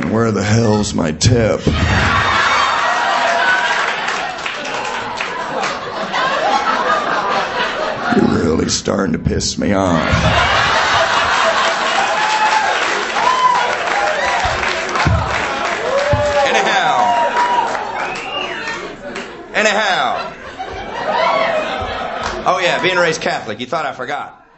And where the hell's my tip? You're really starting to piss me off. Anyhow. Oh, yeah, being raised Catholic. You thought I forgot.